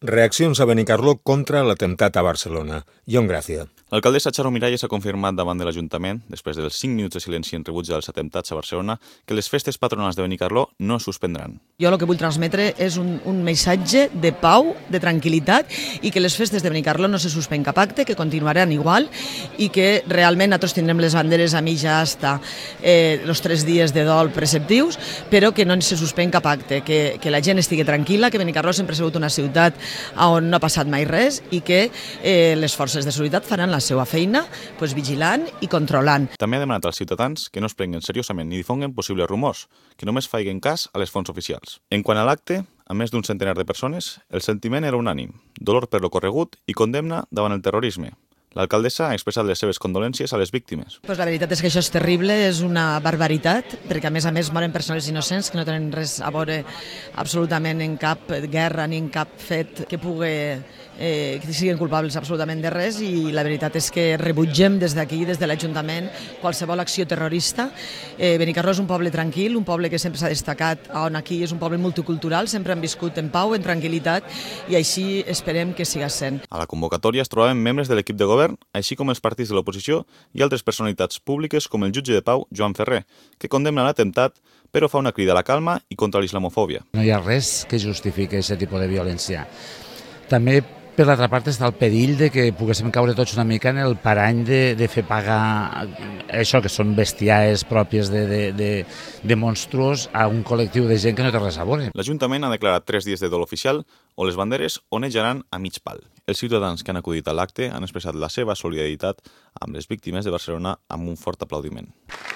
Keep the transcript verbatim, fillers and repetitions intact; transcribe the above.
Reaccions a Benicarló contra l'atemptat a Barcelona. Ion Gràcia. L'alcaldessa Charo Miralles ha confirmat davant de l'Ajuntament, després dels cinc minuts de silenci en rebuig dels atemptats a Barcelona, que les festes patronals de Benicarló no es suspendran. Jo el que vull transmetre és un, un missatge de pau, de tranquil·litat, i que les festes de Benicarló no se suspèn cap acte, que continuaran igual, i que realment nosaltres tindrem les banderes a mitja asta eh, els tres dies de dol preceptius, però que no se suspèn cap acte, que, que la gent estigui tranquil·la, que Benicarló sempre ha sigut una ciutat on no ha passat mai res i que eh, les forces de seguretat faran la seva feina pues, vigilant i controlant. També ha demanat als ciutadans que no es prenguen seriosament ni difonguen possibles rumors, que només faiguen cas a les fonts oficials. En quant a l'acte, a més d'un centenar de persones, el sentiment era unànim, dolor per lo corregut i condemna davant el terrorisme. L'alcaldessa ha expressat les seves condolències a les víctimes. Pues la veritat és que això és terrible, és una barbaritat, perquè a més a més moren persones innocents que no tenen res a veure absolutament en cap guerra ni en cap fet que pugui eh, que siguin culpables absolutament de res, i la veritat és que rebutgem des d'aquí, des de l'Ajuntament, qualsevol acció terrorista. Eh, Benicarló és un poble tranquil, un poble que sempre s'ha destacat, on aquí és un poble multicultural, sempre han viscut en pau, en tranquil·litat, i així esperem que siga sent. A la convocatòria es trobaven membres de l'equip de govern, així com els partits de l'oposició i altres personalitats públiques com el jutge de pau, Joan Ferrer, que condemna l'atemptat, però fa una crida a la calma i contra l'islamofòbia. No hi ha res que justifiqui aquest tipus de violència. També, per l'altra part, està el perill de que poguéssim caure tots una mica en el parany de, de fer pagar això, que són bestiaes pròpies de, de, de, de monstruos, a un col·lectiu de gent que no té res a veure. L'Ajuntament ha declarat tres dies de dol oficial on les banderes onejaran a mig pal. Els ciutadans que han acudit a l'acte han expressat la seva solidaritat amb les víctimes de Barcelona amb un fort aplaudiment.